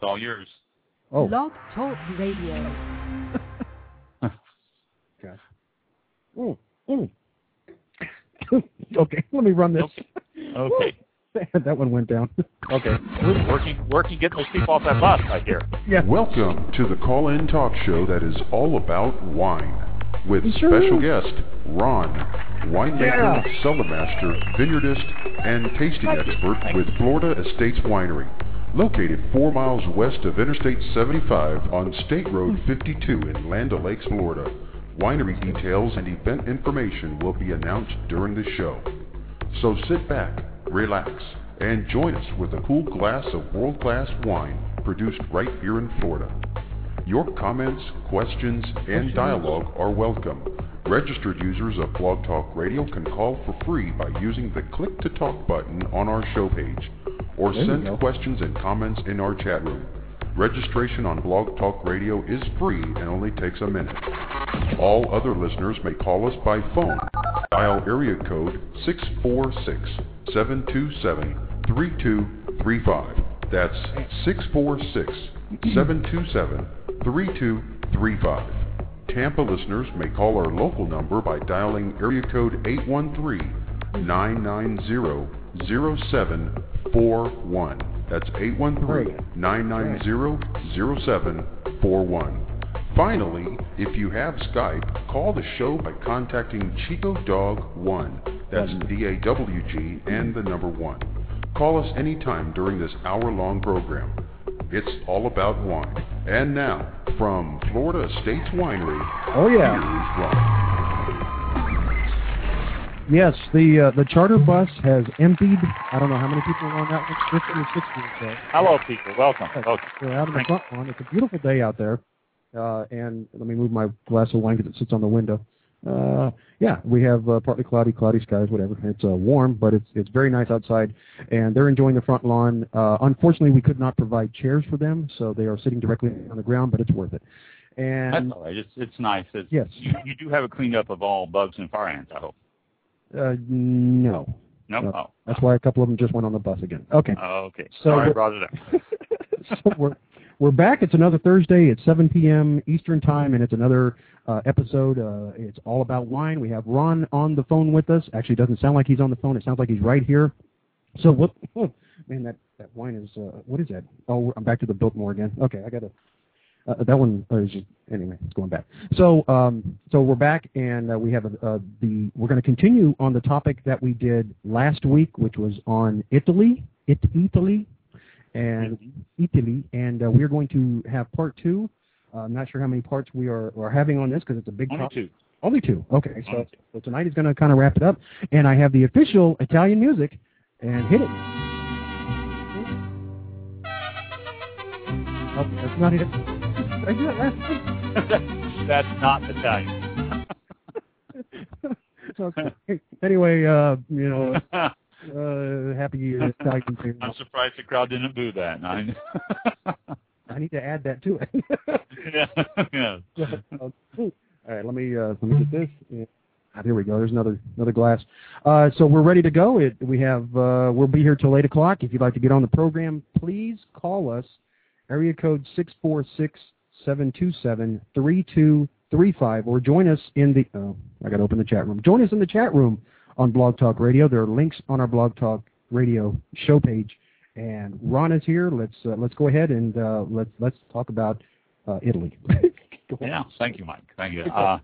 all yours. Oh. Blog Talk Radio. Okay. Okay, let me run this. Okay. That one went down. Okay. Working, getting those people off that bus right here. Yeah. Welcome to the call-in talk show that is all about wine. With special guest, Ron, winemaker, cellar master, vineyardist, and tasting expert with Florida Estates Winery. Located 4 miles west of Interstate 75 on State Road 52 in Land O'Lakes, Florida. Winery details and event information will be announced during the show. So sit back, relax, and join us with a cool glass of world-class wine produced right here in Florida. Your comments, questions, and dialogue are welcome. Registered users of Blog Talk Radio can call for free by using the Click to Talk button on our show page, or send questions and comments in our chat room. Registration on Blog Talk Radio is free and only takes a minute. All other listeners may call us by phone. Dial area code 646-727-3235. That's 646-727-3235. Tampa listeners may call our local number by dialing area code 813-990-0741. That's 813-990-0741. Finally, if you have Skype, call the show by contacting Chico Dog 1. That's DAWG and the number 1. Call us anytime during this hour-long program. It's all about wine. And now, from Florida Estates Winery, here's Ron. Yes, the charter bus has emptied. I don't know how many people are on that one, 50 or 60 or so. Hello, people. Welcome. We're out in the front lawn. It's a beautiful day out there. And let me move my glass of wine because it sits on the window. We have partly cloudy skies, whatever. It's warm, but it's very nice outside, and they're enjoying the front lawn. Unfortunately, we could not provide chairs for them, so they are sitting directly on the ground, but it's worth it. And that's all right. It's nice. Yes. You do have it cleaned up of all bugs and fire ants, I hope. No. No? Oh. That's why a couple of them just went on the bus again. Okay. Oh, okay. So sorry, I brought it up. So we're back. It's another Thursday. It's 7 p.m. Eastern Time, and it's another episode. It's all about wine. We have Ron on the phone with us. Actually, it doesn't sound like he's on the phone. It sounds like he's right here. So what? Oh, man, that wine is. What is that? Oh, I'm back to the Biltmore again. Okay, I got to. That one is just, anyway. It's going back. So we're back, and we have we're going to continue on the topic that we did last week, which was on Italy, and we're going to have part 2. I'm not sure how many parts we are having on this because it's a big topic. Only two. Okay, so tonight is going to kind of wrap it up, and I have the official Italian music, and hit it. Oh, that's not it. Did I do that last time? That's not Italian. Okay. Anyway, happy Italian Day. I'm surprised the crowd didn't boo that. I need to add that to it. Yeah. All right, let me get this. There we go. There's another glass. So we're ready to go. We'll be here till 8 o'clock. If you'd like to get on the program, please call us. Area code 646-727-3235, or join us in the. Oh, I got to open the chat room. Join us in the chat room on Blog Talk Radio. There are links on our Blog Talk Radio show page. And Ron is here. Let's go ahead and let's talk about Italy. Yeah, thank you, Mike. Thank you. Our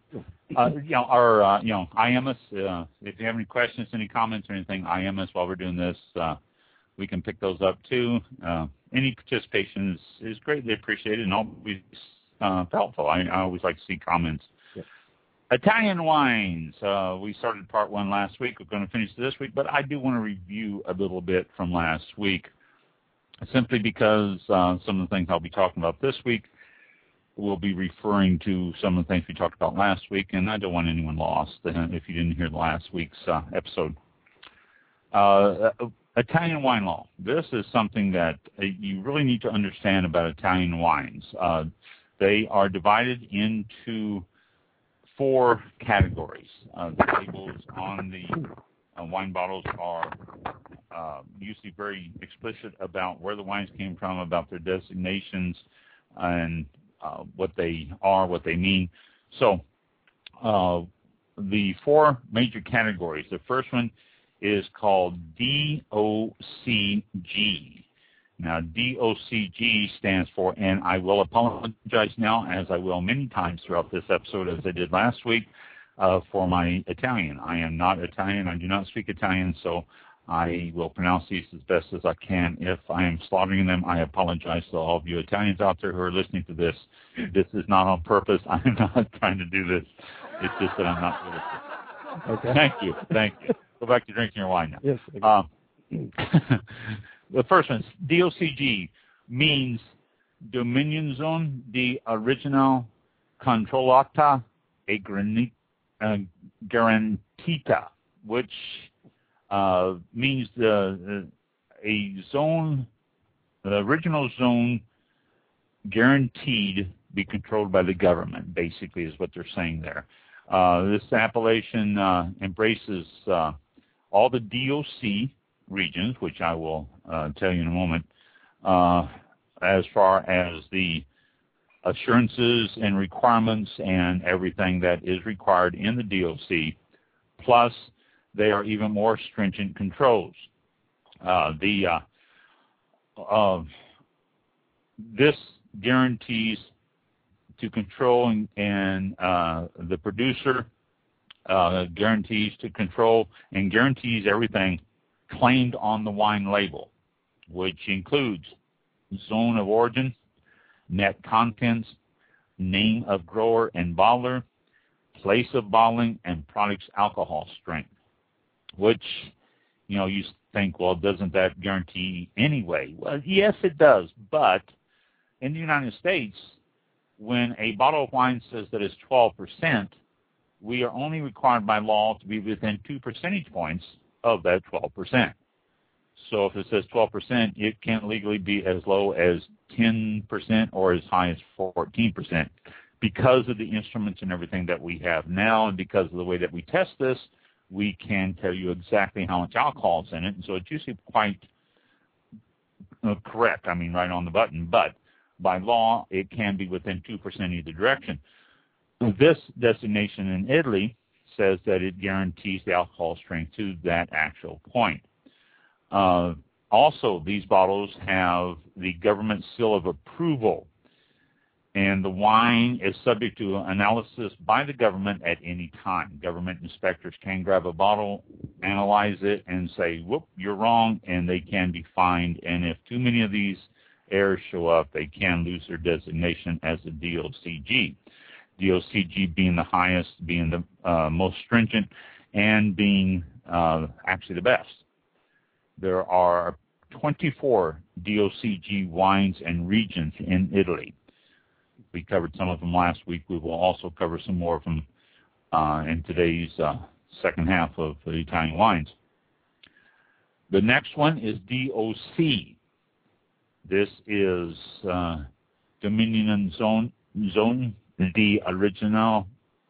IMS. If you have any questions, any comments, or anything, IMS while we're doing this, we can pick those up too. Any participation is greatly appreciated and always helpful. I always like to see comments. Yes. Italian wines. We started part 1 last week. We're going to finish this week, but I do want to review a little bit from last week, simply because some of the things I'll be talking about this week will be referring to some of the things we talked about last week, and I don't want anyone lost if you didn't hear the last week's episode. Italian wine law. This is something that you really need to understand about Italian wines. They are divided into 4 categories. The labels on the wine bottles are usually very explicit about where the wines came from, about their designations, and what they are, what they mean. So the four major categories. The first one is called DOCG. Now, DOCG stands for, and I will apologize now, as I will many times throughout this episode, as I did last week, for my Italian. I am not Italian. I do not speak Italian, so I will pronounce these as best as I can. If I am slaughtering them, I apologize to all of you Italians out there who are listening to this. This is not on purpose. I am not trying to do this. It's just that I'm not good at this. Okay. Thank you. Thank you. Go back to drinking your wine now. Yes. The first one, DOCG, means Dominion Zone di Original Controllata e Garantita, which means a zone, the original zone guaranteed be controlled by the government, basically is what they're saying there. This appellation embraces all the DOC regions, which I will tell you in a moment, as far as the assurances and requirements and everything that is required in the DOC, plus they are even more stringent controls. This guarantees to control and the producer guarantees to control and guarantees everything claimed on the wine label, which includes zone of origin, net contents, name of grower and bottler, place of bottling, and product's alcohol strength, which, you think, well, doesn't that guarantee anyway? Well, yes, it does, but in the United States, when a bottle of wine says that it's 12%, we are only required by law to be within 2 percentage points of that 12%. So if it says 12%, it can legally be as low as 10% or as high as 14%. Because of the instruments and everything that we have now, and because of the way that we test this, we can tell you exactly how much alcohol is in it. And so it's usually quite correct, right on the button. But by law, it can be within 2% either direction. This designation in Italy says that it guarantees the alcohol strength to that actual point. Also, these bottles have the government seal of approval, and the wine is subject to analysis by the government at any time. Government inspectors can grab a bottle, analyze it, and say, whoop, you're wrong, and they can be fined. And if too many of these errors show up, they can lose their designation as a DOCG. DOCG being the highest, being the most stringent, and being actually the best. There are 24 DOCG wines and regions in Italy. We covered some of them last week. We will also cover some more of them in today's second half of the Italian wines. The next one is DOC. This is Dominion Zone di Original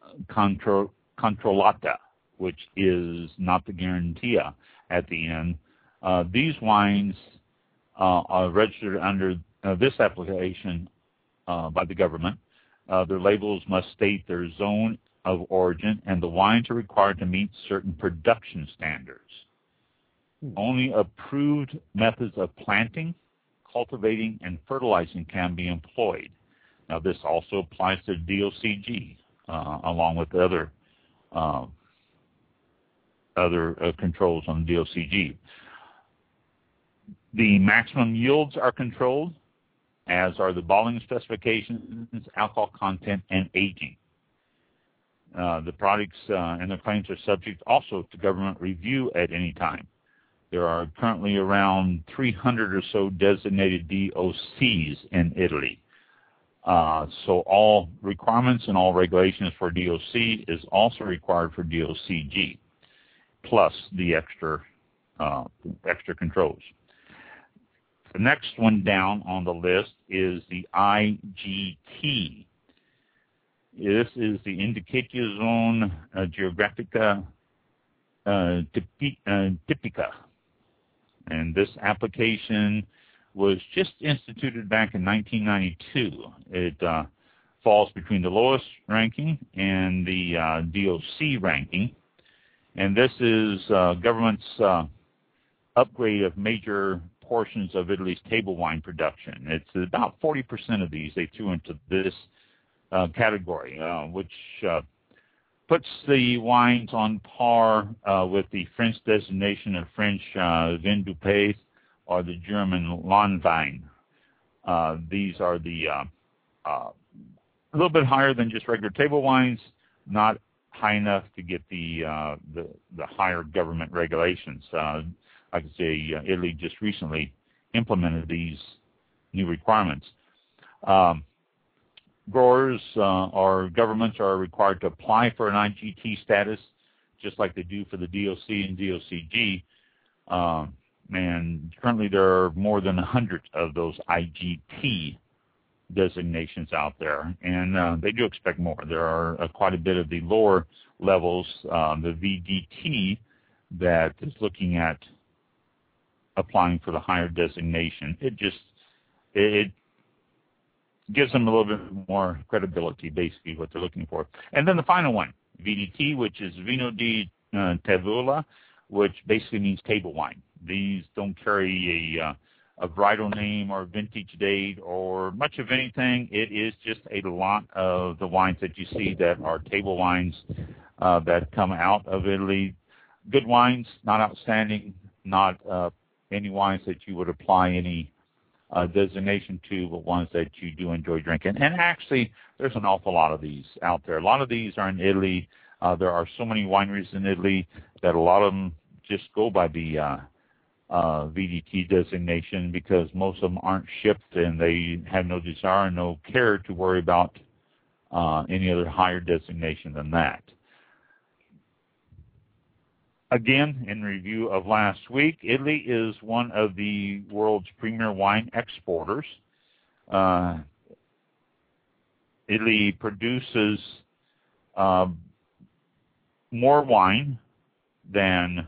Controllata, which is not the Garantia at the end. These wines are registered under this application by the government. Their labels must state their zone of origin, and the wines are required to meet certain production standards. Only approved methods of planting, cultivating, and fertilizing can be employed. Now, this also applies to DOCG, along with other controls on DOCG. The maximum yields are controlled, as are the bottling specifications, alcohol content, and aging. The products and their claims are subject also to government review at any time. There are currently around 300 or so designated DOCs in Italy. So all requirements and all regulations for DOC is also required for DOCG, plus the extra controls. The next one down on the list is the IGT. This is the Indicazione Geografica Typica. And this application was just instituted back in 1992. It falls between the lowest ranking and the DOC ranking. And this is government's upgrade of major portions of Italy's table wine production. It's about 40% of these they threw into this category, which puts the wines on par with the French designation of French Vin du Pays or the German Landwein. These are the a little bit higher than just regular table wines, not high enough to get the higher government regulations. Like I say, Italy just recently implemented these new requirements. Growers or governments are required to apply for an IGT status, just like they do for the DOC and DOCG. And currently there are more than 100 of those IGT designations out there, and they do expect more. There are quite a bit of the lower levels, the VDT, that is looking at applying for the higher designation. It gives them a little bit more credibility, basically, what they're looking for. And then the final one, VDT, which is Vino di Tavola, which basically means table wine. These don't carry a varietal name or vintage date or much of anything. It is just a lot of the wines that you see that are table wines that come out of Italy. Good wines, not outstanding, not any wines that you would apply any designation to, but ones that you do enjoy drinking. And actually, there's an awful lot of these out there. A lot of these are in Italy. There are so many wineries in Italy that a lot of them just go by the VDT designation because most of them aren't shipped and they have no desire and no care to worry about any other higher designation than that. Again, in review of last week, Italy is one of the world's premier wine exporters. Italy produces more wine than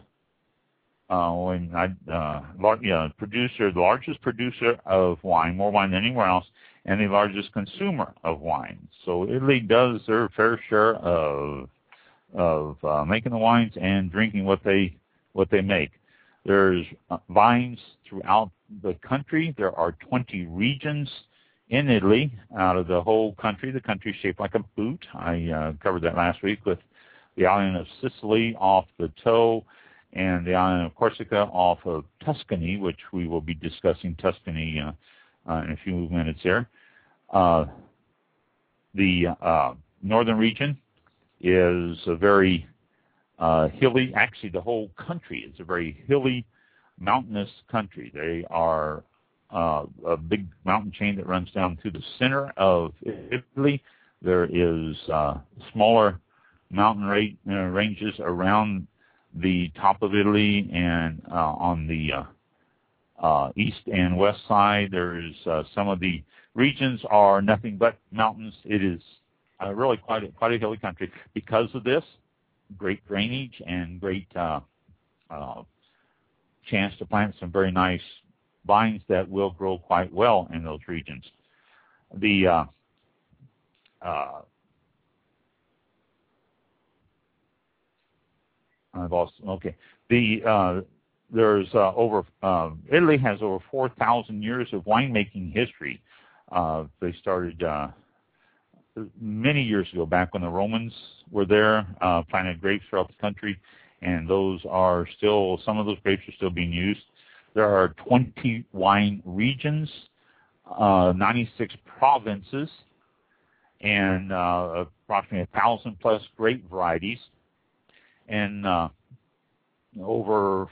the largest producer of wine, more wine than anywhere else, and the largest consumer of wine. So Italy does their fair share of making the wines and drinking what they make. There's vines throughout the country. There are 20 regions in Italy out of the whole country. The country is shaped like a boot. I covered that last week with the island of Sicily off the toe and the island of Corsica off of Tuscany, which we will be discussing Tuscany in a few minutes here. The northern region is a very hilly, actually the whole country is a very hilly, mountainous country. They are a big mountain chain that runs down through the center of Italy. There is smaller mountain ranges around the top of Italy, and on the east and west side, there's some of the regions are nothing but mountains. It is really quite a hilly country. Because of this, great drainage and great chance to plant some very nice vines that will grow quite well in those regions. The there's Italy has over 4,000 years of winemaking history. They started many years ago, back when the Romans were there, planted grapes throughout the country, and those are still, some of those grapes are still being used. There are 20 wine regions, 96 provinces, and approximately 1,000 plus grape varieties, and over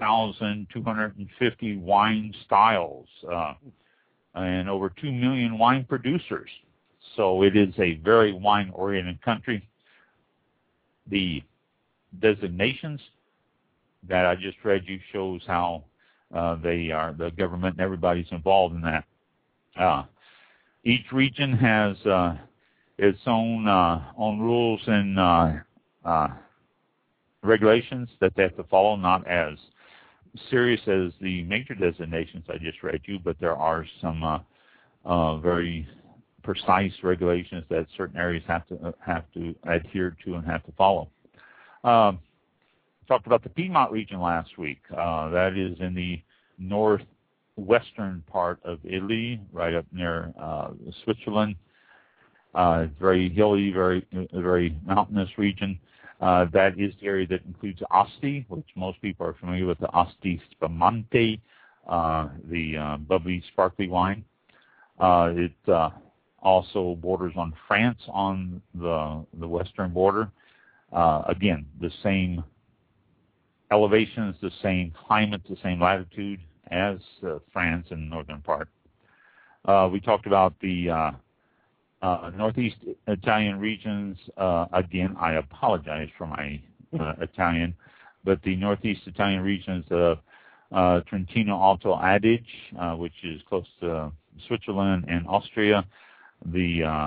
4,250 wine styles, and over 2 million wine producers. So it is a very wine-oriented country. The designations that I just read you shows how they are, the government and everybody's involved in that. Each region has its own rules and regulations that they have to follow, not as serious as the major designations I just read you, but there are some very precise regulations that certain areas have to adhere to and have to follow. Talked about the Piedmont region last week. That is in the northwestern part of Italy, right up near Switzerland. It's very hilly, very mountainous region. That is the area that includes Asti, which most people are familiar with, the Asti Spumante, the bubbly, sparkly wine. It also borders on France on the western border. Again, the same elevations, the same climate, the same latitude as France in the northern part. We talked about the northeast Italian regions. Again, I apologize for my Italian, but the northeast Italian regions of Trentino Alto Adige, which is close to Switzerland and Austria, the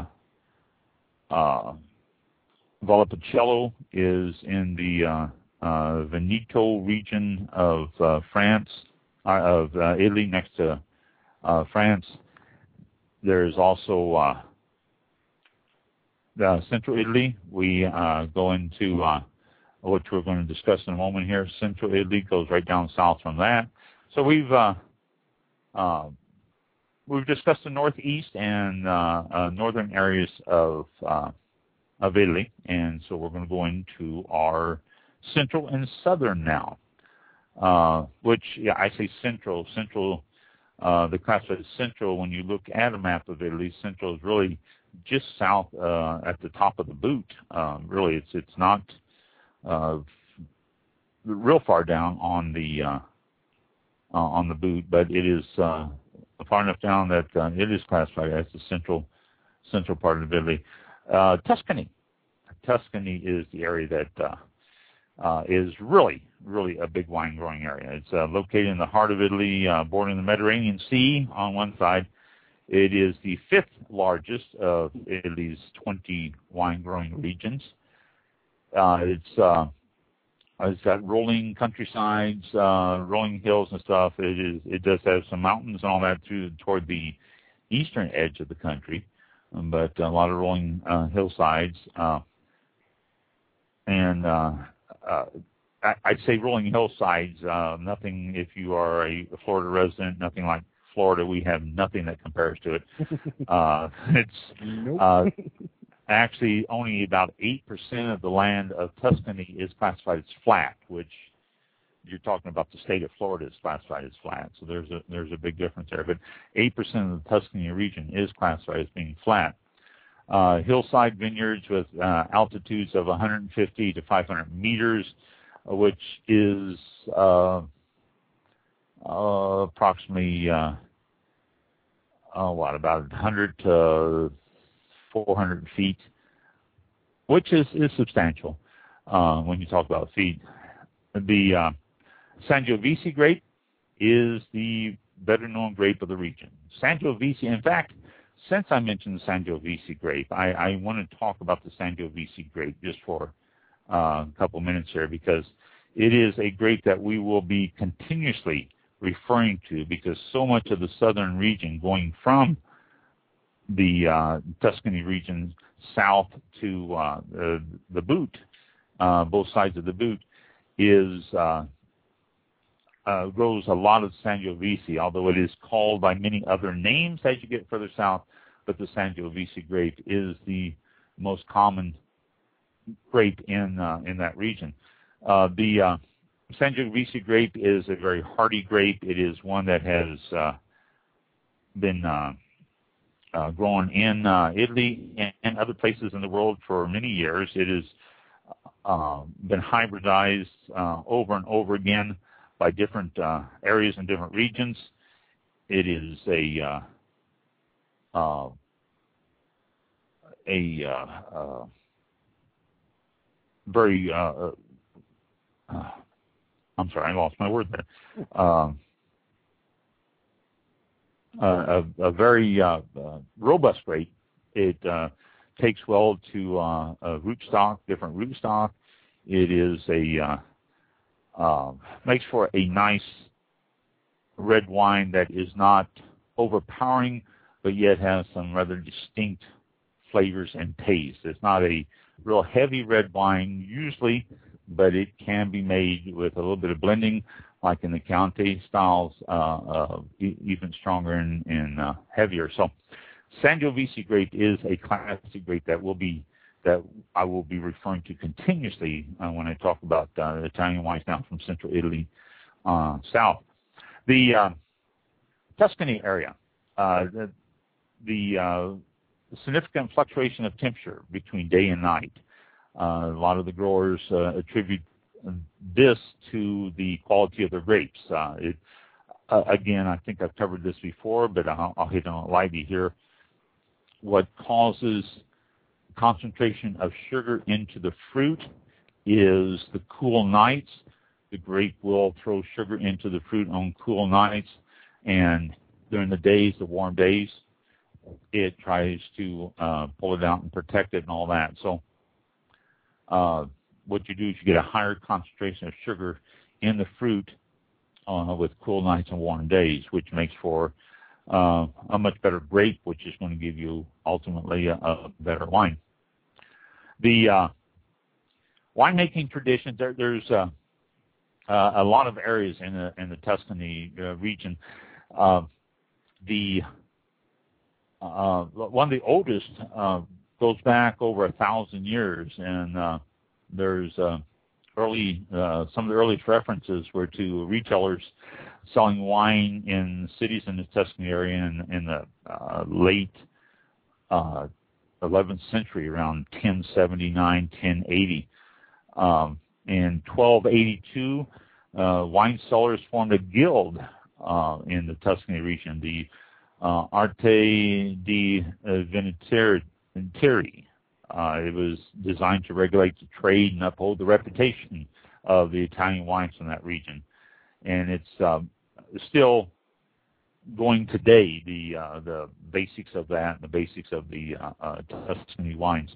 Valpolicella is in the Veneto region of France, of Italy, next to France. There's also Central Italy. We go into which we're going to discuss in a moment here. Central Italy goes right down south from that. So we've discussed the northeast and northern areas of Italy, and so we're going to go into our central and southern now. Which, yeah, I say central. Central, the class is central. When you look at a map of Italy, central is really just south at the top of the boot. Really, it's not real far down on the boot, but it is far enough down that it is classified as the central part of Italy. Tuscany. Tuscany is the area that is really a big wine growing area. It's located in the heart of Italy, bordering the Mediterranean Sea on one side. It is the 5th largest of Italy's 20 wine growing regions. It's got rolling countrysides, rolling hills and stuff. It does have some mountains and all that toward the eastern edge of the country, but a lot of rolling hillsides. I'd say rolling hillsides, nothing, if you are a Florida resident, nothing like Florida. We have nothing that compares to it. It's actually only about 8% of the land of Tuscany is classified as flat, which you're talking about the state of Florida is classified as flat. So there's a big difference there. But 8% of the Tuscany region is classified as being flat. Hillside vineyards with altitudes of 150 to 500 meters, which is approximately about 100 to 400 feet, which is substantial when you talk about feet. The Sangiovese grape is the better known grape of the region. Sangiovese, in fact, since I mentioned the Sangiovese grape, I want to talk about the Sangiovese grape just for a couple minutes here, because it is a grape that we will be continuously referring to, because so much of the southern region going from the Tuscany region south to the boot, both sides of the boot, is grows a lot of Sangiovese, although it is called by many other names as you get further south. But the Sangiovese grape is the most common grape in that region. The Sangiovese grape is a very hardy grape. It is one that has been grown in Italy and other places in the world for many years. It has been hybridized over and over again by different areas and different regions. It is a very I'm sorry, I lost my word there. A very robust grape. It takes well to rootstock, different rootstock. It is makes for a nice red wine that is not overpowering, but yet has some rather distinct flavors and taste. It's not a real heavy red wine usually, but it can be made with a little bit of blending, like in the Chianti styles, even stronger and heavier. So Sangiovese grape is a classic grape that I will be referring to continuously when I talk about Italian wines now from central Italy south. The Tuscany area, the significant fluctuation of temperature between day and night. A lot of the growers attribute this to the quality of their grapes. Again, I think I've covered this before, but I'll hit on it lightly here. What causes concentration of sugar into the fruit is the cool nights. The grape will throw sugar into the fruit on cool nights, and during the days, the warm days, it tries to pull it out and protect it and all that. So what you do is you get a higher concentration of sugar in the fruit with cool nights and warm days, which makes for a much better grape, which is going to give you ultimately a better wine. The winemaking traditions, there's a lot of areas in the Tuscany region. One of the oldest goes back over 1,000 years, and there's some of the earliest references were to retailers selling wine in cities in the Tuscany area in the late 11th century, around 1079, 1080. In 1282, wine sellers formed a guild in the Tuscany region, the Arte di Veniteri. It was designed to regulate the trade and uphold the reputation of the Italian wines from that region. And it's still going today, the basics of that, and the basics of the Tuscany wines.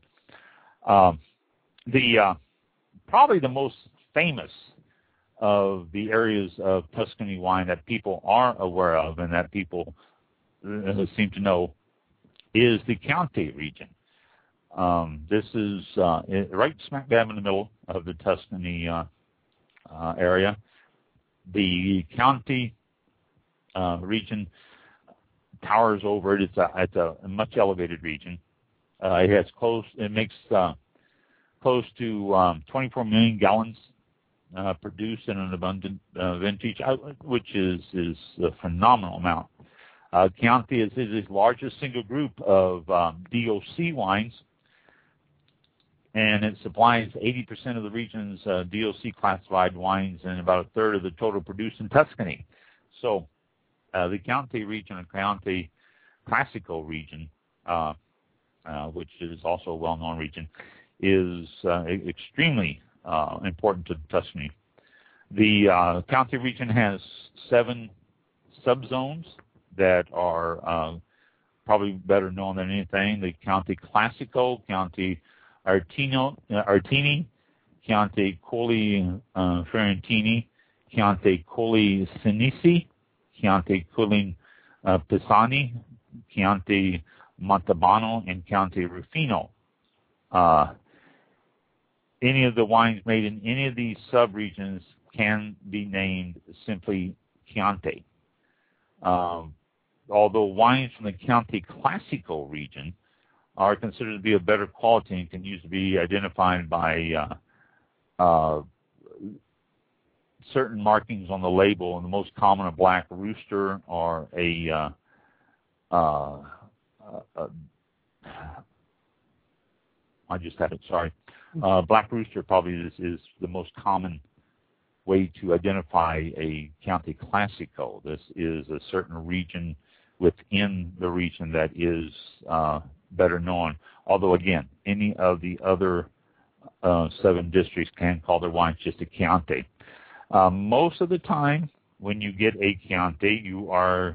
Probably the most famous of the areas of Tuscany wine that people are aware of and that people seem to know is the Chianti region. This is right smack dab in the middle of the Tuscany area. The Chianti region towers over it. It's a much elevated region. It makes close to 24 million gallons produced in an abundant vintage, which is a phenomenal amount. Chianti is the largest single group of DOC wines, and it supplies 80% of the region's DOC classified wines and about a third of the total produced in Tuscany. So the Chianti region, or Chianti Classico region, which is also a well-known region, is extremely important to Tuscany. The Chianti region has 7 subzones that are probably better known than anything. The Chianti Classico, Chianti Artini, Chianti Colli Fiorentini, Chianti Colli Senisi, Chianti Colli Pisani, Chianti Montalbano, and Chianti Rufino. Any of the wines made in any of these sub-regions can be named simply Chianti. Although wines from the Chianti Classico region are considered to be of better quality and can usually be identified by certain markings on the label, and the most common a black rooster or I just had it, sorry. Black rooster probably is the most common way to identify a Chianti Classico. This is a certain region within the region that is better known. Although, again, any of the other 7 districts can call their wines just a Chianti. Most of the time, when you get a Chianti, you are,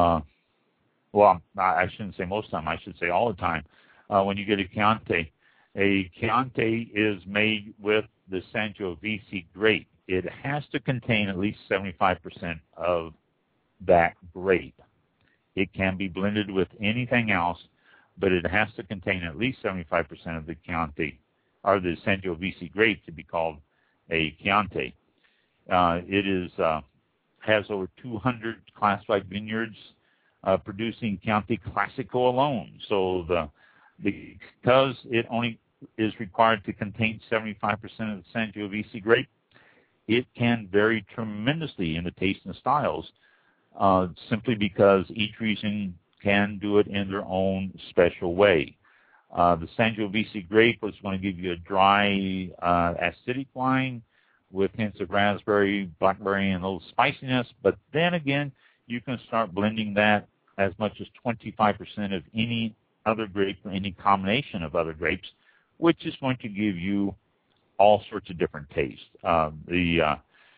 well, I shouldn't say most of the time, I should say all the time. When you get a Chianti, A Chianti is made with the Sangiovese grape. It has to contain at least 75% of that grape. It can be blended with anything else, but it has to contain at least 75% of the Chianti, or the Sangiovese grape, to be called a Chianti. It is has over 200 classified vineyards producing Chianti Classico alone. So because it only is required to contain 75% of the Sangiovese grape, it can vary tremendously in the taste and styles, simply because each region can do it in their own special way. The Sangiovese grape is going to give you a dry, acidic wine with hints of raspberry, blackberry, and a little spiciness. But then again, you can start blending that as much as 25% of any other grape or any combination of other grapes, which is going to give you all sorts of different tastes. A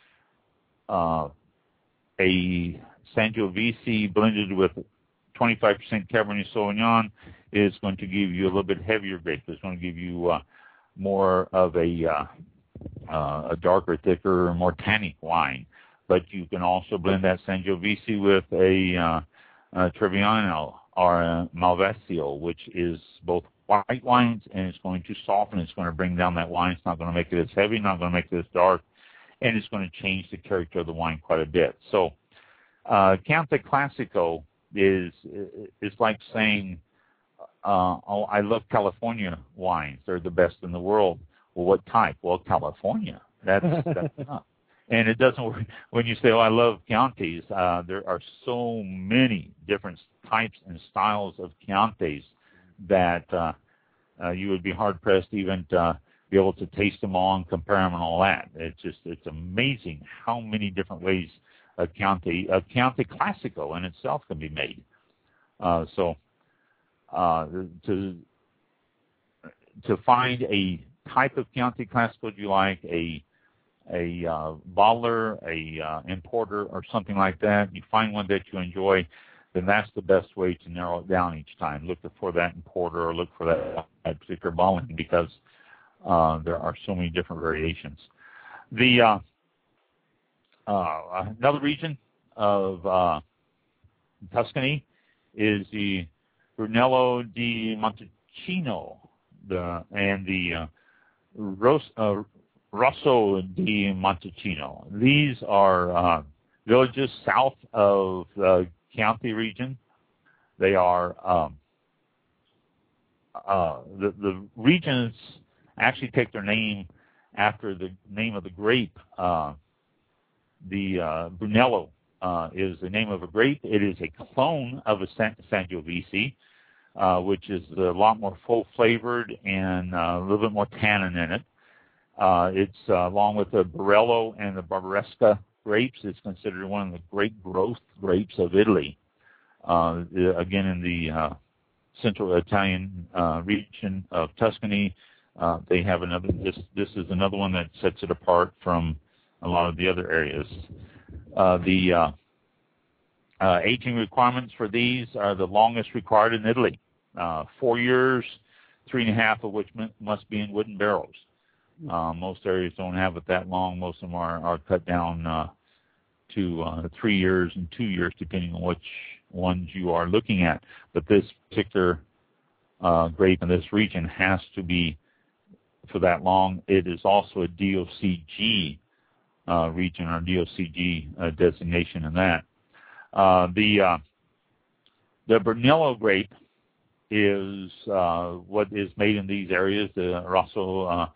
Sangiovese blended with 25% Cabernet Sauvignon is going to give you a little bit heavier grape. It's going to give you more of a darker, thicker, more tannic wine. But you can also blend that Sangiovese with a Trebbiano or a Malvasia, which is both white wines, and it's going to soften. It's going to bring down that wine. It's not going to make it as heavy, not going to make it as dark, and it's going to change the character of the wine quite a bit. So Chianti Classico is like saying, oh, I love California wines. They're the best in the world. Well, what type? Well, California. That's enough. And it doesn't work. When you say, oh, I love Chiantis, there are so many different types and styles of Chiantis that you would be hard-pressed even to be able to taste them all and compare them and all that. It's amazing how many different ways a Chianti Classico in itself can be made. So to find a type of Chianti Classico you like, a bottler, a importer, or something like that, you find one that you enjoy, then that's the best way to narrow it down each time. Look for that importer or look for that particular bottling, because there are so many different variations. The another region of Tuscany is the Brunello di Montalcino and the Rosso di Montalcino. These are villages south of the Chianti region. They are the regions actually take their name after the name of the grape. The Brunello is the name of a grape. It is a clone of a Sangiovese, which is a lot more full-flavored and a little bit more tannin in it. It's along with the Barolo and the Barbaresca grapes. It's considered one of the great growth grapes of Italy. Again, in the central Italian region of Tuscany, they have another. This is another one that sets it apart from a lot of the other areas. The aging requirements for these are the longest required in Italy. 4 years, 3.5 of which must be in wooden barrels. Most areas don't have it that long. Most of them are cut down to 3 years and 2 years, depending on which ones you are looking at. But this particular grape in this region has to be for that long. It is also a DOCG region, or DOCG designation in that. The Brunello grape is what is made in these areas. The Rosso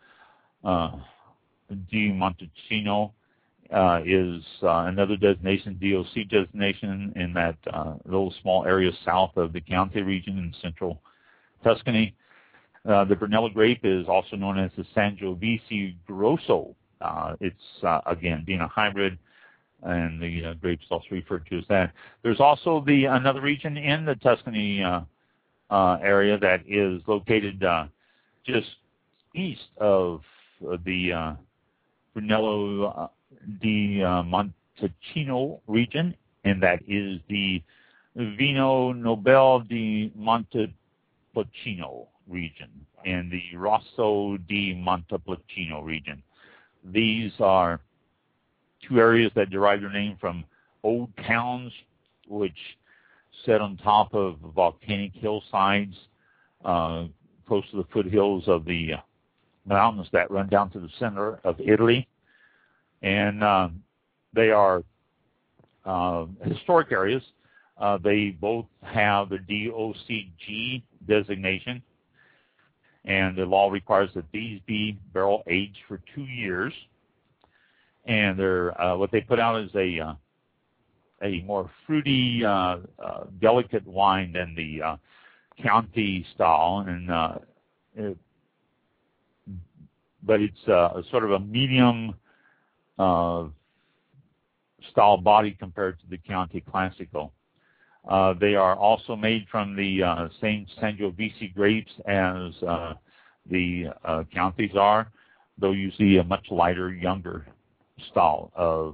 di Montalcino is another designation, DOC designation, in that little small area south of the Chianti region in central Tuscany. The Brunello grape is also known as the Sangiovese Grosso. It's, again, being a hybrid, and the grape's also referred to as that. There's also another region in the Tuscany area that is located just east of the Brunello di Montalcino region, and that is the Vino Nobile di Montepulciano. Montepulciano region and the Rosso di Montepulciano region. These are two areas that derive their name from old towns which set on top of volcanic hillsides close to the foothills of the mountains that run down to the center of Italy. And they are historic areas. They both have the DOCG designation, and the law requires that these be barrel aged for 2 years. And they're what they put out is a more fruity, delicate wine than the Chianti style, and but it's sort of a medium style body compared to the Chianti Classico. They are also made from the same Sangiovese grapes as the Chiantis are, though usually a much lighter, younger style of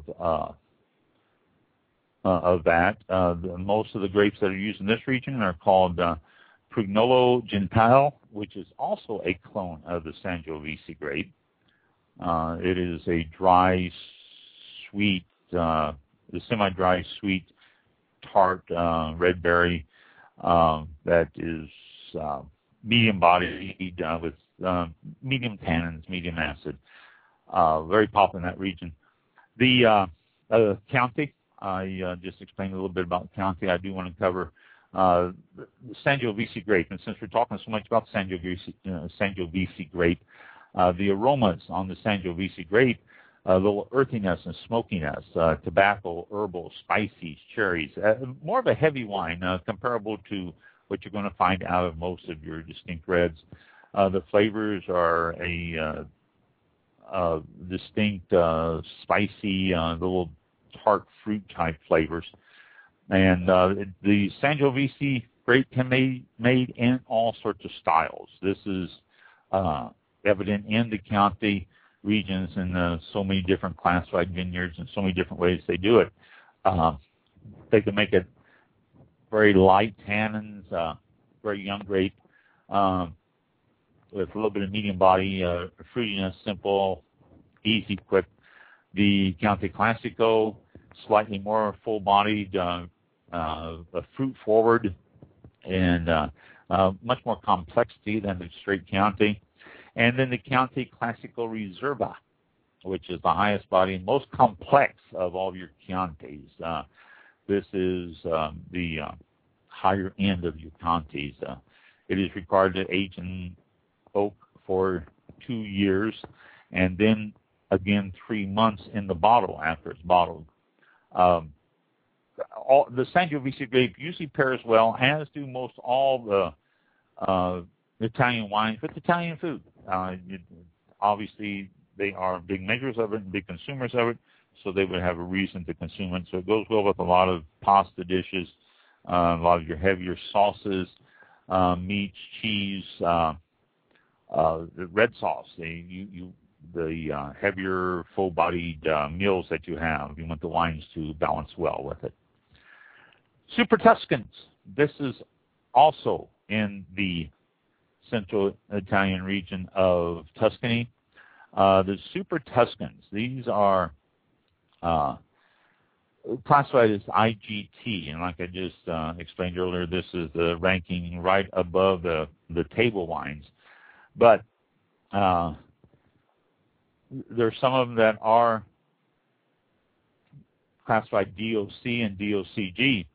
that. Most of the grapes that are used in this region are called Prugnolo Gentile, which is also a clone of the Sangiovese grape. It is a dry, sweet, the semi-dry, sweet, tart red berry that is medium bodied with medium tannins, medium acid. Very popular in that region. The Chianti, I just explained a little bit about Chianti. I do want to cover the Sangiovese grape. And since we're talking so much about Sangiovese grape, the aromas on the Sangiovese grape, a little earthiness and smokiness, tobacco, herbal, spices, cherries, more of a heavy wine, comparable to what you're going to find out of most of your distinct reds. The flavors are a distinct, spicy, little tart fruit type flavors. And the Sangiovese grape can be made in all sorts of styles. This is evident in the Chianti regions and so many different classified vineyards and so many different ways they do it. They can make it very light tannins, very young grape, with a little bit of medium body, fruitiness, simple, easy, quick. The Chianti Classico, slightly more full-bodied, fruit-forward, and much more complexity than the straight Chianti. And then the Chianti Classico Riserva, which is the highest body and most complex of all of your Chiantis. This is the higher end of your Chiantis. It is required to age in oak for 2 years, and then again 3 months in the bottle after it's bottled. The Sangiovese grape usually pairs well, as do most all the Italian wines with Italian food. Obviously, they are big makers of it and big consumers of it, so they would have a reason to consume it. So it goes well with a lot of pasta dishes, a lot of your heavier sauces, meats, cheese, the red sauce, the heavier, full-bodied meals that you have. You want the wines to balance well with it. Super Tuscans. This is also in the central Italian region of Tuscany. The Super Tuscans, these are classified as IGT, and like I just explained earlier, this is the ranking right above the table wines. But there are some of them that are classified DOC and DOCG.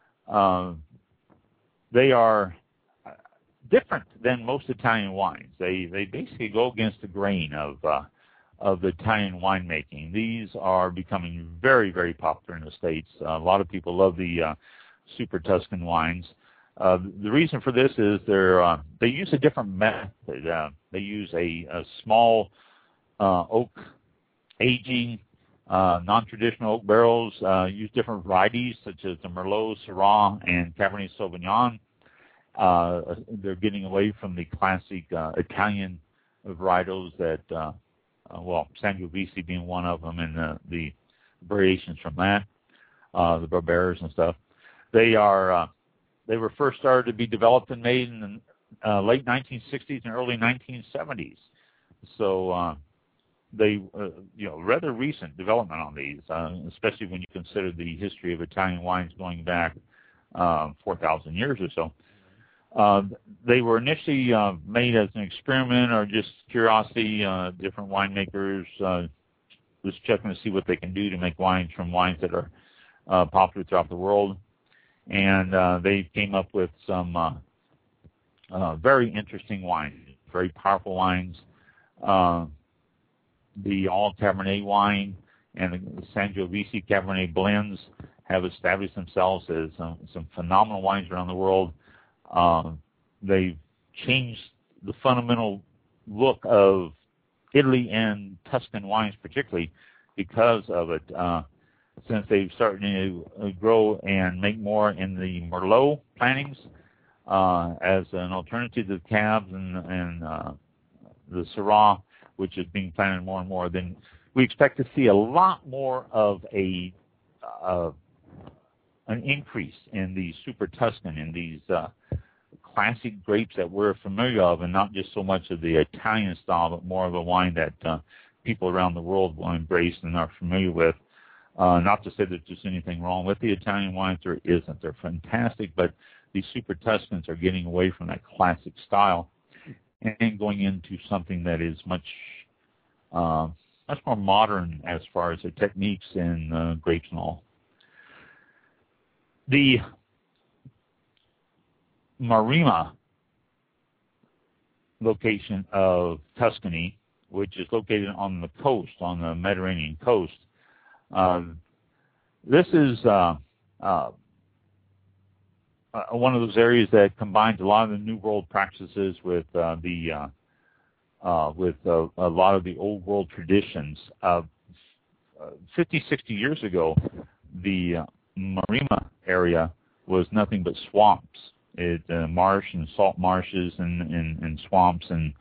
They are different than most Italian wines. They basically go against the grain of the Italian winemaking. These are becoming very, very popular in the States. A lot of people love the Super Tuscan wines. The reason for this is they use a different method. They use a small oak aging, non-traditional oak barrels, use different varieties such as the Merlot, Syrah, and Cabernet Sauvignon. They're getting away from the classic Italian varietals that, Sangiovese being one of them, and the variations from that, the Barberas and stuff. They were first started to be developed and made in late 1960s and early 1970s. So they, rather recent development on these, especially when you consider the history of Italian wines going back 4,000 years or so. They were initially made as an experiment or just curiosity. Different winemakers just checking to see what they can do to make wines from wines that are popular throughout the world. And they came up with some very interesting wines, very powerful wines. The All Cabernet wine and the Sangiovese Cabernet blends have established themselves as some phenomenal wines around the world. They've changed the fundamental look of Italy and Tuscan wines, particularly because of it, since they've started to grow and make more in the Merlot plantings as an alternative to the Cabs and the Syrah, which is being planted more and more. Then we expect to see a lot more of an increase in the Super Tuscan, in these classic grapes that we're familiar of, and not just so much of the Italian style, but more of a wine that people around the world will embrace and are familiar with. Not to say there's just anything wrong with the Italian wines, there isn't. They're fantastic, but these Super Tuscans are getting away from that classic style and going into something that is much more modern as far as the techniques and grapes and all. The Maremma location of Tuscany, which is located on the coast, on the Mediterranean coast, this is one of those areas that combines a lot of the New World practices with a lot of the Old World traditions. 50, 60 years ago, the Maremma area was nothing but swamps. It marsh and salt marshes and swamps and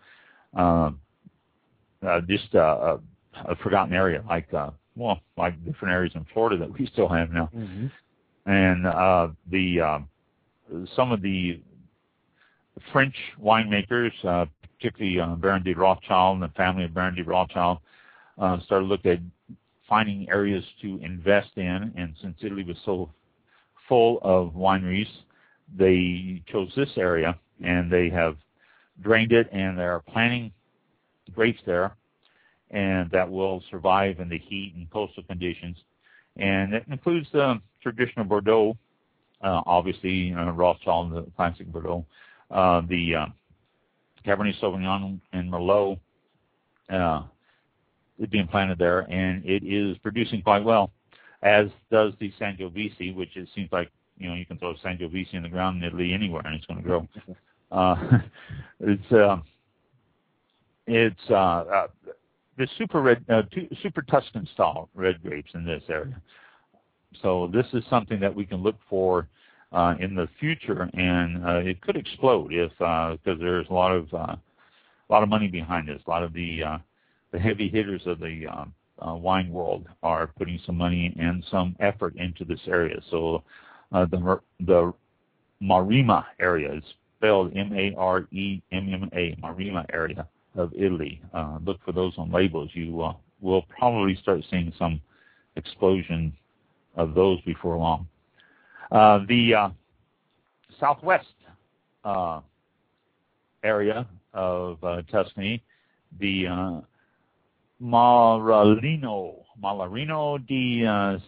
just a forgotten area, like different areas in Florida that we still have now. Mm-hmm. And some of the French winemakers, particularly Baron de Rothschild and the family of Baron de Rothschild, started looking at finding areas to invest in. And since Italy was so full of wineries, they chose this area, and they have drained it, and they are planting grapes there, and that will survive in the heat and coastal conditions. And it includes the traditional Bordeaux, obviously Rothschild, the classic Bordeaux, the Cabernet Sauvignon and Merlot is being planted there, and it is producing quite well, as does the Sangiovese, which it seems like you can throw Sangiovese in the ground in Italy anywhere, and it's going to grow. It's the super Tuscan style red grapes in this area. So this is something that we can look for in the future, and it could explode if because there's a lot of money behind this. A lot of the heavy hitters of the wine world are putting some money and some effort into this area. So the Maremma area is spelled M-A-R-E-M-M-A, Maremma area of Italy. Look for those on labels. You will probably start seeing some explosion of those before long. The southwest area of Tuscany, the Malarino di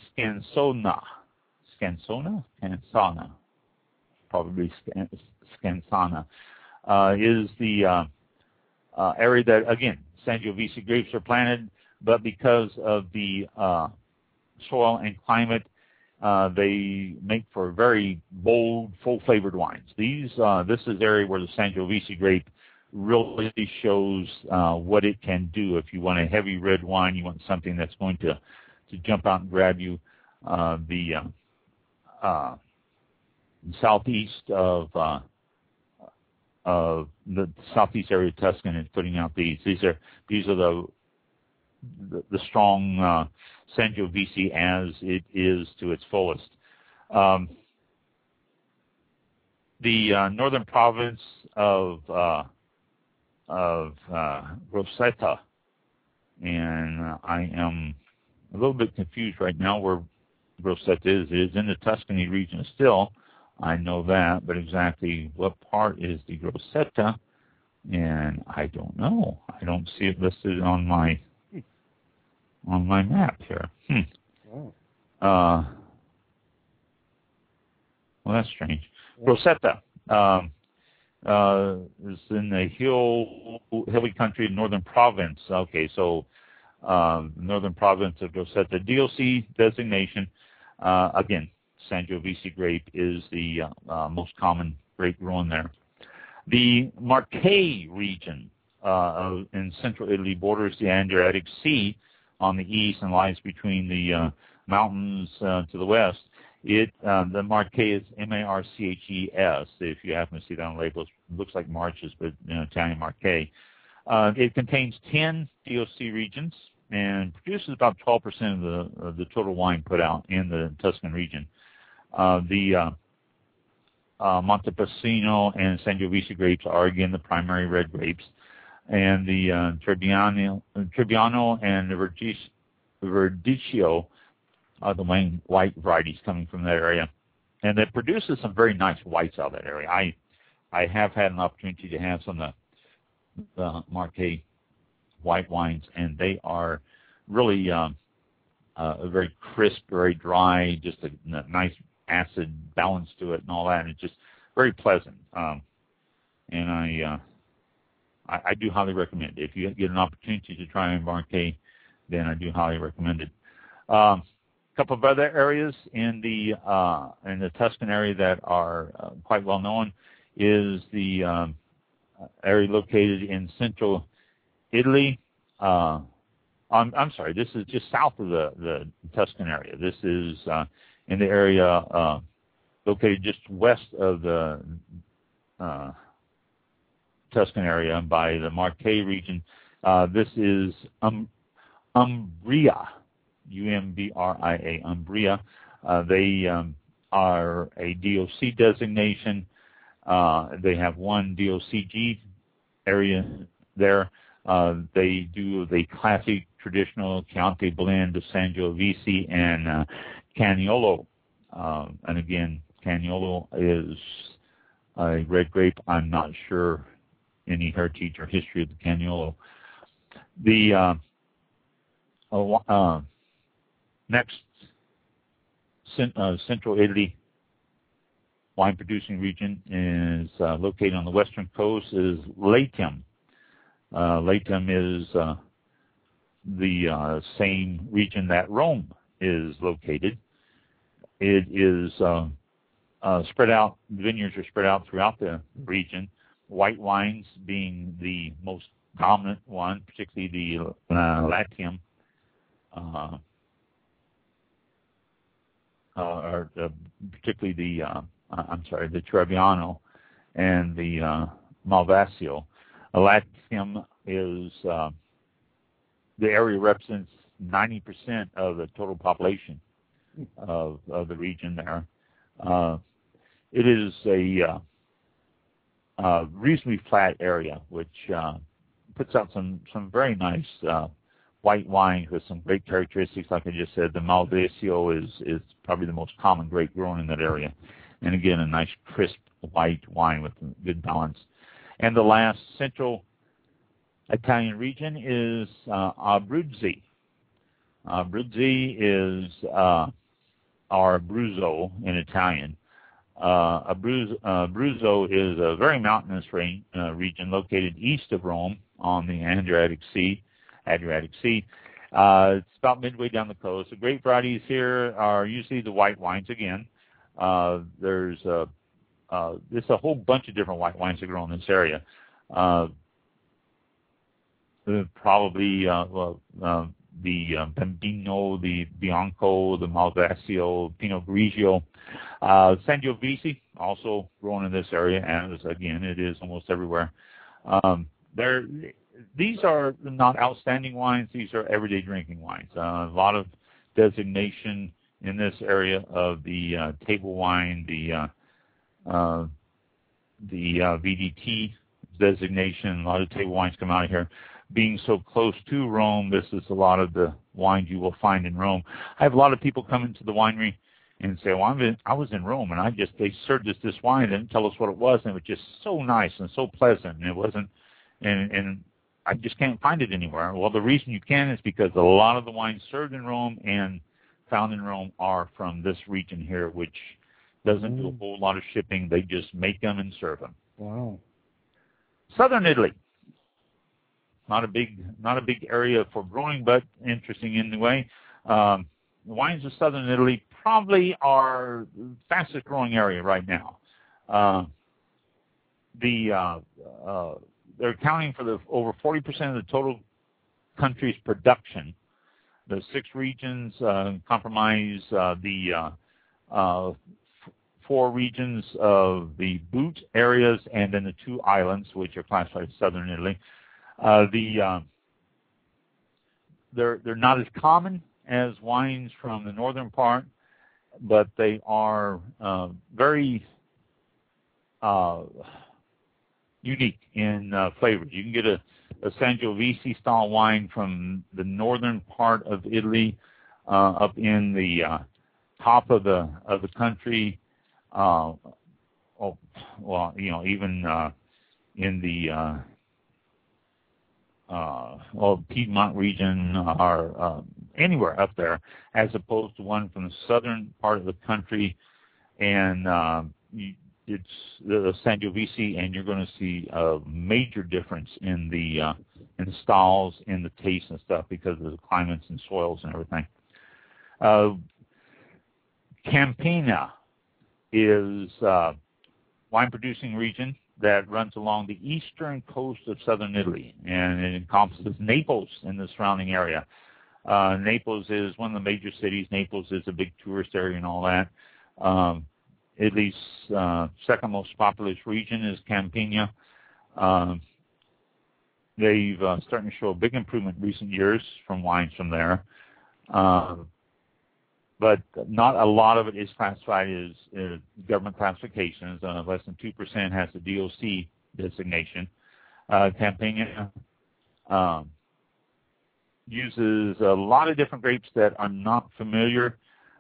Scansona, probably Scansana, is the area that, again, Sangiovese grapes are planted, but because of the soil and climate, they make for very bold, full-flavored wines. This is the area where the Sangiovese grape really shows what it can do. If you want a heavy red wine, you want something that's going to jump out and grab you. The southeast of the southeast area of Tuscany is putting out these. These are the strong Sangiovese as it is to its fullest. the northern province of Grosseto, and I am a little bit confused right now where Grosseto is. It is in the Tuscany region still. I know that, but exactly what part is the Grosseto, and I don't know. I don't see it listed on my map here. Oh. Well, that's strange. Grosseto is in the hilly country, northern province. Okay, so northern province of Grosseto. DOC designation, again, Sangiovese grape is the most common grape grown there. The Marche region in central Italy borders the Adriatic Sea on the east and lies between the mountains to the west. The Marche is M-A-R-C-H-E-S. If you happen to see that on labels, it looks like marches, but Italian Marche. It contains 10 DOC regions and produces about 12% of the total wine put out in the Tuscan region. The Montepulciano and Sangiovese grapes are again the primary red grapes, and the Trebbiano and the Verdicchio are the main white varieties coming from that area, and it produces some very nice whites out of that area. I have had an opportunity to have some of the Marche white wines, and they are really very crisp, very dry, just a nice acid balance to it and all that, and it's just very pleasant. And I do highly recommend it. If you get an opportunity to try Marche, then I do highly recommend it. A couple of other areas in the Tuscan area that are quite well known is the area located in central Italy. I'm sorry, this is just south of the Tuscan area. This is in the area located just west of the Tuscan area by the Marche region. This is Umbria, U-M-B-R-I-A, Umbria. They are a DOC designation. They have one DOCG area there. They do the classic traditional Chianti blend of Sangiovese and Caniolo. And again, Caniolo is a red grape. I'm not sure any heritage or history of the Caniolo. The next Central Italy wine producing region is located on the western coast is Latium. Latium is the same region that Rome is located. It is spread out, vineyards are spread out throughout the region, white wines being the most dominant one, particularly the Latium, particularly the Trebbiano and the Malvasia. Latium is the area represents 90% of the total population of the region there. It is a reasonably flat area, which puts out some very nice white wines with some great characteristics. Like I just said, the Malvasia is probably the most common grape grown in that area. And again, a nice crisp white wine with good balance. And the last central Italian region is Abruzzi. Abruzzi is or Abruzzo in Italian. Abruzzo is a very mountainous region located east of Rome on the Adriatic Sea. It's about midway down the coast. The grape varieties here are usually the white wines again. There's a whole bunch of different white wines that grow in this area. Probably the Bambino, the Bianco, the Malvasia, Pinot Grigio. Sangiovese, also grown in this area, and again, it is almost everywhere. These are not outstanding wines. These are everyday drinking wines. A lot of designation in this area of the table wine, the VDT designation. A lot of table wines come out of here. Being so close to Rome, this is a lot of the wines you will find in Rome. I have a lot of people come into the winery and say, well, I was in Rome, and they served us this wine and didn't tell us what it was, and it was just so nice and so pleasant, and it wasn't, and I just can't find it anywhere. Well, the reason you can is because a lot of the wines served in Rome and found in Rome are from this region here, which doesn't do a whole lot of shipping. They just make them and serve them. Wow. Southern Italy. Not a big area for growing, but interesting in the way. The wines of Southern Italy probably are the fastest growing area right now. They're accounting for over 40% of the total country's production. The 6 regions comprise the 4 regions of the boot areas and then the 2 islands, which are classified as Southern Italy. They're not as common as wines from the northern part, but they are very unique in flavors. You can get a Sangiovese style wine from the northern part of Italy, up in the top of the country. Even in the Piedmont region or anywhere up there, as opposed to one from the southern part of the country, and it's the Sangiovese, and you're going to see a major difference in the styles, in the taste and stuff, because of the climates and soils and everything. Campania is a wine-producing region that runs along the eastern coast of southern Italy, and it encompasses Naples and the surrounding area. Naples is one of the major cities. Naples is a big tourist area and all that. Italy's second most populous region is Campania. They've starting to show a big improvement in recent years from wines from there. But not a lot of it is classified as government classifications. Less than 2% has the DOC designation. Campania uses a lot of different grapes that are not familiar.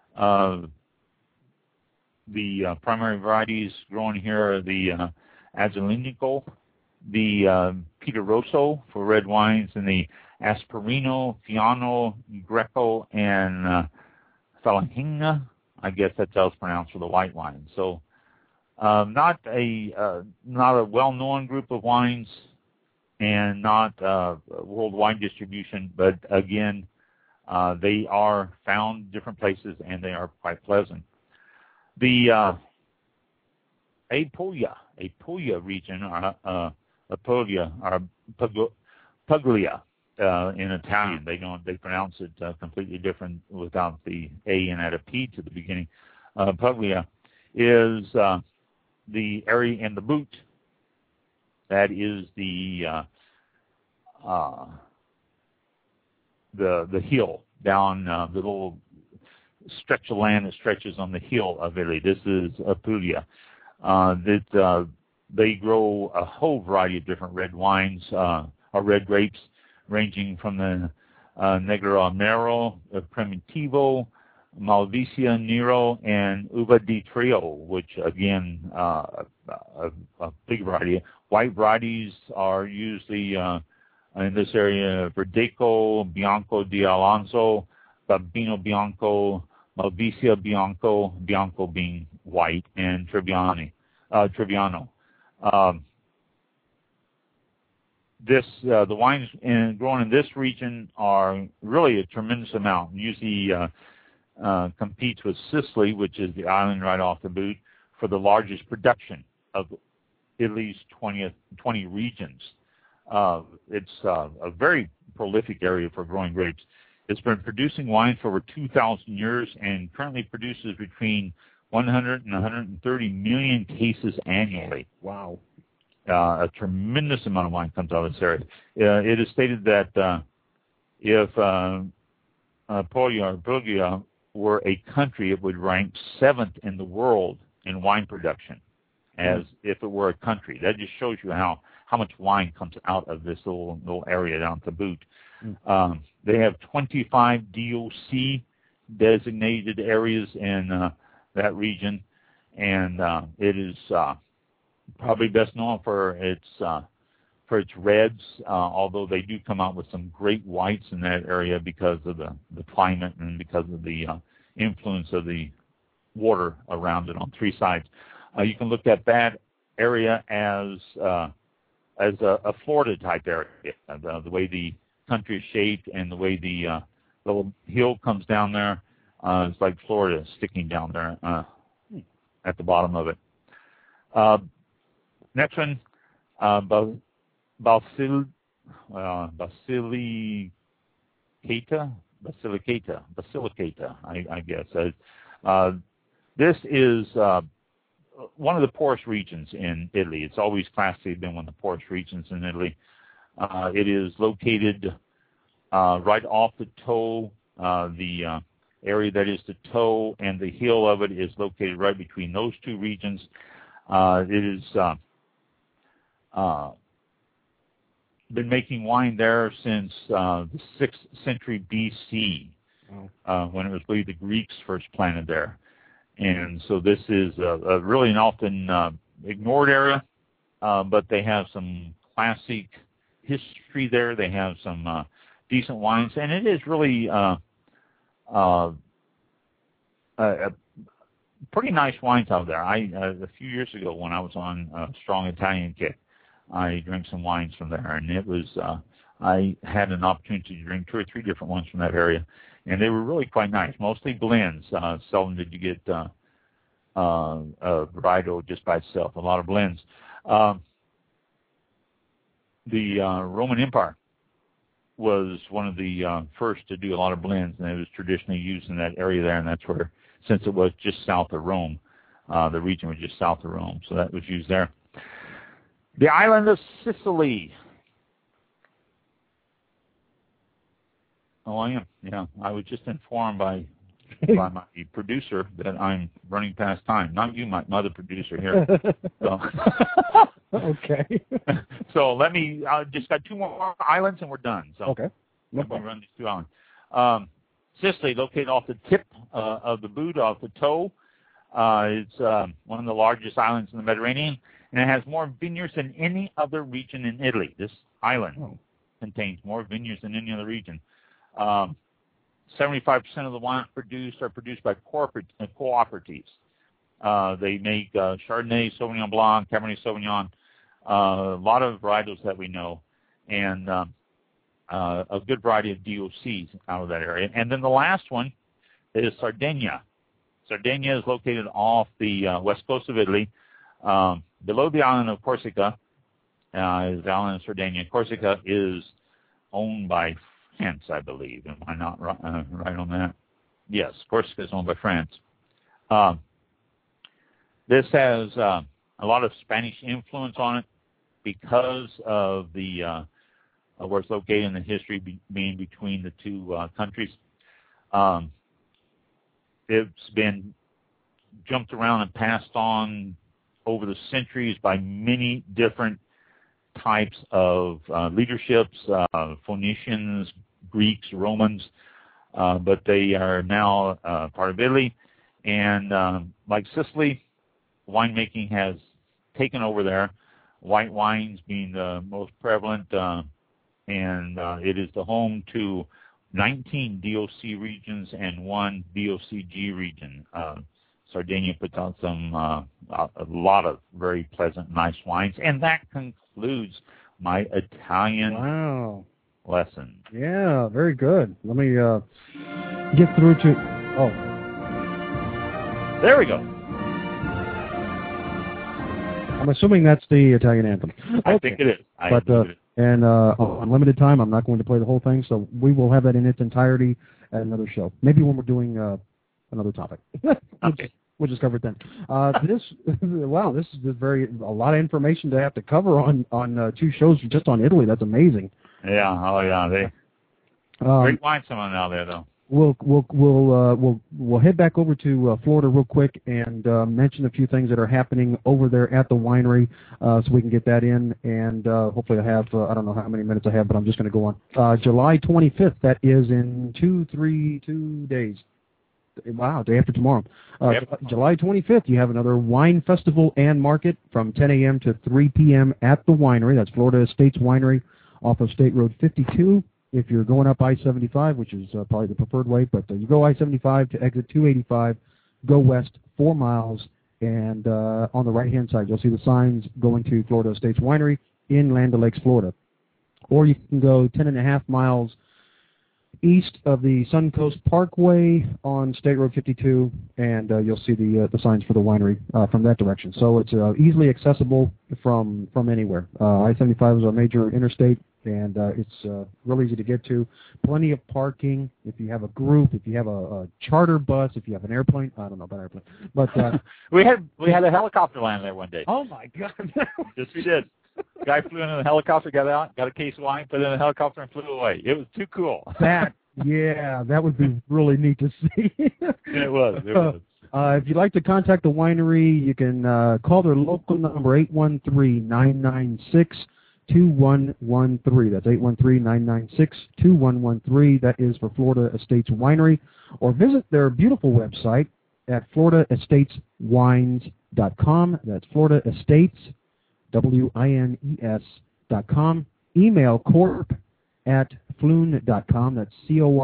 The primary varieties grown here are the Azzurnico, the Peter Rosso for red wines, and the Asperino, Fiano, Greco, and Falangina. I guess that's how it's pronounced for the white wine. So not a well-known group of wines, and not worldwide distribution, but again, they are found different places and they are quite pleasant. The Puglia region, or Puglia in Italian. They pronounce it completely different without the A and add a P to the beginning. Puglia is the area in the boot. That is the hill down the little stretch of land that stretches on the hill of Italy. This is Puglia. They grow a whole variety of different red wines or red grapes, ranging from the Negro Amaro, Primitivo, Malvasia Nero, and Uva di Trio, which again a big variety. White varieties are usually in this area: Verdeco, Bianco di Alonso, Babino Bianco, Malvasia Bianco, Bianco being white, and Trebbiano. The wines grown in this region are really a tremendous amount. Usually competes with Sicily, which is the island right off the boot, for the largest production of Italy's 20 regions. It's a very prolific area for growing grapes. It's been producing wine for over 2,000 years and currently produces between 100 and 130 million cases annually. Wow. A tremendous amount of wine comes out of this area. It is stated that if Puglia were a country, it would rank 7th in the world in wine production. as if it were a country. That just shows you how much wine comes out of this little area down at the boot. They have 25 DOC designated areas in that region, and it is probably best known for its reds, although they do come out with some great whites in that area because of the climate and because of the influence of the water around it on three sides. You can look at that area as a Florida type area, the way the country is shaped and the way the little hill comes down there. It's like Florida sticking down there at the bottom of it. Next one, Basilicata, I guess. This is one of the poorest regions in Italy. It's always classically been one of the poorest regions in Italy. It is located right off the toe. The area that is the toe and the heel of it is located right between those two regions. It is been making wine there since the 6th century BC, when it was believed the Greeks first planted there. And so this is a really an often ignored area, but they have some classic history there. They have some decent wines, and it is really pretty nice wines out there. A few years ago when I was on a strong Italian kick, I drank some wines from there, and it was I had an opportunity to drink 2 or 3 different ones from that area, and they were really quite nice. Mostly blends. Seldom did you get a varietal just by itself. A lot of blends. The Roman Empire was one of the first to do a lot of blends, and it was traditionally used in that area there, and that's where, since it was just south of Rome, the region was just south of Rome, so that was used there. The island of Sicily. Oh, I am. Yeah, I was just informed by my producer that I'm running past time. Not you, my other producer here. So. Okay. So let me. Just got 2 more islands and we're done. So okay. Let me run these 2 islands. Sicily, located off the tip of the boot, off the toe. It's one of the largest islands in the Mediterranean, and it has more vineyards than any other region in Italy. This island contains more vineyards than any other region. 75% of the wines produced are produced by cooperatives. They make Chardonnay, Sauvignon Blanc, Cabernet Sauvignon, a lot of varietals that we know, and a good variety of DOCs out of that area. And then the last one is Sardinia. Sardinia is located off the west coast of Italy. Below the island of Corsica is the island of Sardinia. Corsica is owned by France, I believe. Am I not right on that? Yes, Corsica is owned by France. This has a lot of Spanish influence on it because of the where it's located in the history being between the 2 countries. It's been jumped around and passed on over the centuries by many different types of leaderships, Phoenicians, Greeks, Romans, but they are now part of Italy. And like Sicily, winemaking has taken over there, white wines being the most prevalent, and it is the home to 19 DOC regions and 1 DOCG region. Sardinia puts out a lot of very pleasant, nice wines, and that concludes my Italian lesson. Yeah, very good. Let me get through to. There we go. I'm assuming that's the Italian anthem. I think it is. And on limited time, I'm not going to play the whole thing, so we will have that in its entirety at another show. Maybe when we're doing another topic. Okay. We'll just cover it then. This is a lot of information to have to cover on 2 shows just on Italy. That's amazing. Yeah. Oh, yeah. Great wine someone out there, though. we'll head back over to Florida real quick and mention a few things that are happening over there at the winery, so we can get that in. And hopefully I have I don't know how many minutes I have, but I'm just going to go on. July 25th. That is in 2 days. Wow, day after tomorrow. July 25th, you have another wine festival and market from 10 a.m. to 3 p.m. at the winery. That's Florida Estates Winery off of State Road 52. If you're going up I-75, which is probably the preferred way, but you go I-75 to exit 285, go west 4 miles, and on the right-hand side, you'll see the signs going to Florida Estates Winery in Land O'Lakes, Florida. Or you can go 10.5 miles east of the Suncoast Parkway on State Road 52, and you'll see the signs for the winery from that direction. So it's easily accessible from anywhere. I-75 is a major interstate, and it's real easy to get to. Plenty of parking. If you have a group, if you have a charter bus, if you have an airplane, I don't know about airplane, but we had a helicopter land there one day. Oh my God! Yes, we did. Guy flew into the helicopter, got out, got a case of wine, put it in the helicopter, and flew away. It was too cool. That would be really neat to see. It was. If you'd like to contact the winery, you can call their local number, 813-996-2113. That's 813-996-2113. That is for Florida Estates Winery. Or visit their beautiful website at floridaestateswines.com. That's Florida Estates, WINES.com. Email corp@flewn.com. That's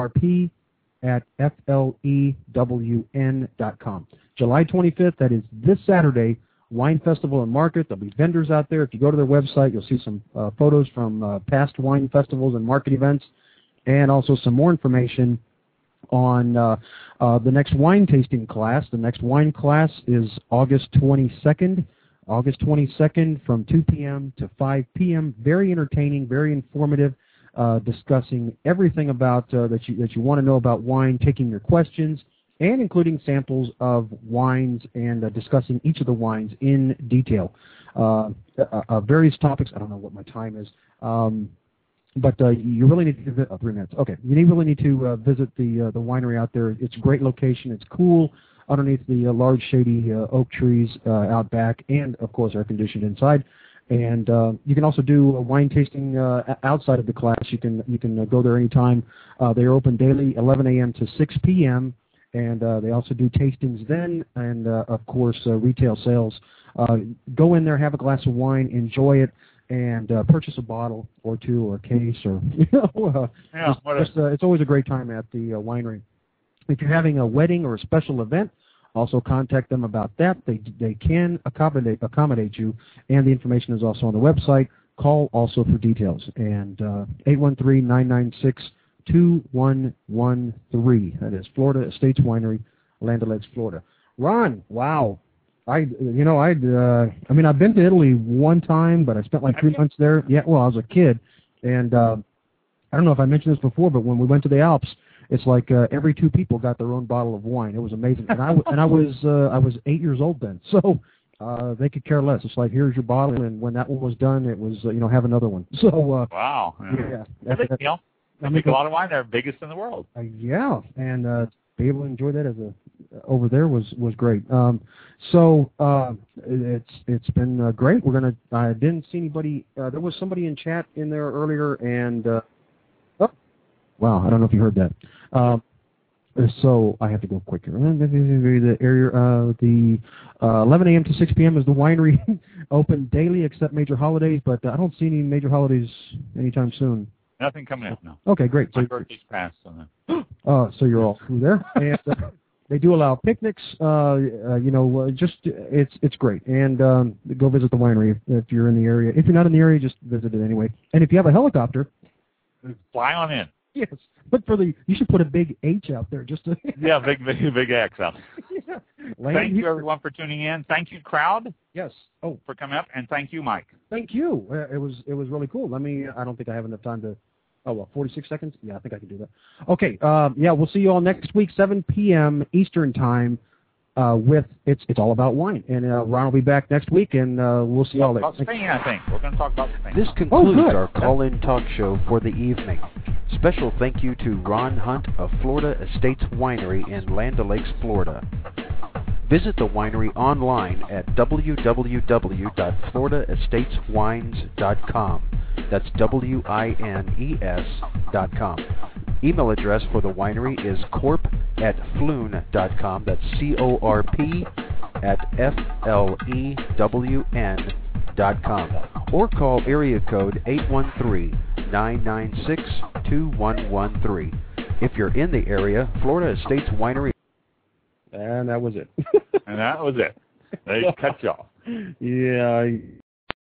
CORP@FLEWN.com. July 25th, that is this Saturday, Wine Festival and Market. There'll be vendors out there. If you go to their website, you'll see some photos from past wine festivals and market events, and also some more information on the next wine tasting class. The next wine class is August 22nd. August 22nd from 2 p.m. to 5 p.m. Very entertaining, very informative, discussing everything about that you want to know about wine, taking your questions, and including samples of wines and discussing each of the wines in detail. Various topics. I don't know what my time is, but you really need to visit. 3 minutes. Okay, you really need to visit the winery out there. It's a great location. It's cool underneath the large shady oak trees out back, and of course air conditioned inside. And you can also do a wine tasting outside of the class. You can go there anytime. They are open daily, 11 a.m. to 6 p.m. And they also do tastings then, and of course retail sales. Go in there, have a glass of wine, enjoy it, and purchase a bottle or two or a case or it's always a great time at the winery. If you're having a wedding or a special event, also contact them about that. They can accommodate you, and the information is also on the website. Call also for details, and 813-996-2113. That is Florida Estates Winery, Land O'Lakes, Florida. Ron, wow. I've been to Italy one time, but I spent like 3 months there. Yeah, well, I was a kid, and I don't know if I mentioned this before, but when we went to the Alps, it's like every 2 people got their own bottle of wine. It was amazing, and I was 8 years old then, so they could care less. It's like, here's your bottle, and when that one was done, it was have another one. So wow, yeah. They make a lot of wine. They're biggest in the world. Yeah, and to be able to enjoy that over there was great. It's been great. I didn't see anybody. There was somebody in chat in there earlier, and wow, I don't know if you heard that. So I have to go quicker. The area, 11 a.m. to 6 p.m. is the winery open daily except major holidays, but I don't see any major holidays anytime soon. Nothing coming up, no. Okay, great. My birthday's passed. So you're all through there. And they do allow picnics. It's great. And go visit the winery if you're in the area. If you're not in the area, just visit it anyway. And if you have a helicopter, fly on in. Yes, but you should put a big H out there just to. Yeah, big X out. Yeah. Thank you, everyone, for tuning in. Thank you, crowd. Yes. For coming up, and thank you, Mike. Thank you. It was really cool. I don't think I have enough time to. 46 seconds? Yeah, I think I can do that. Okay. We'll see you all next week, 7 p.m. Eastern Time. With It's All About Wine. And Ron will be back next week, and we'll see you all later. Spain, I think. We're going to talk about Spain. This concludes our call-in talk show for the evening. Special thank you to Ron Hunt of Florida Estates Winery in Land O'Lakes, Florida. Visit the winery online at www.floridaestateswines.com. That's WINES.com. Email address for the winery is corp@flewn.com. That's CORP@FLEWN.com. Or call area code 813-996-2113. If you're in the area, Florida Estates Winery. And that was it. And that was it. They cut you off. Yeah.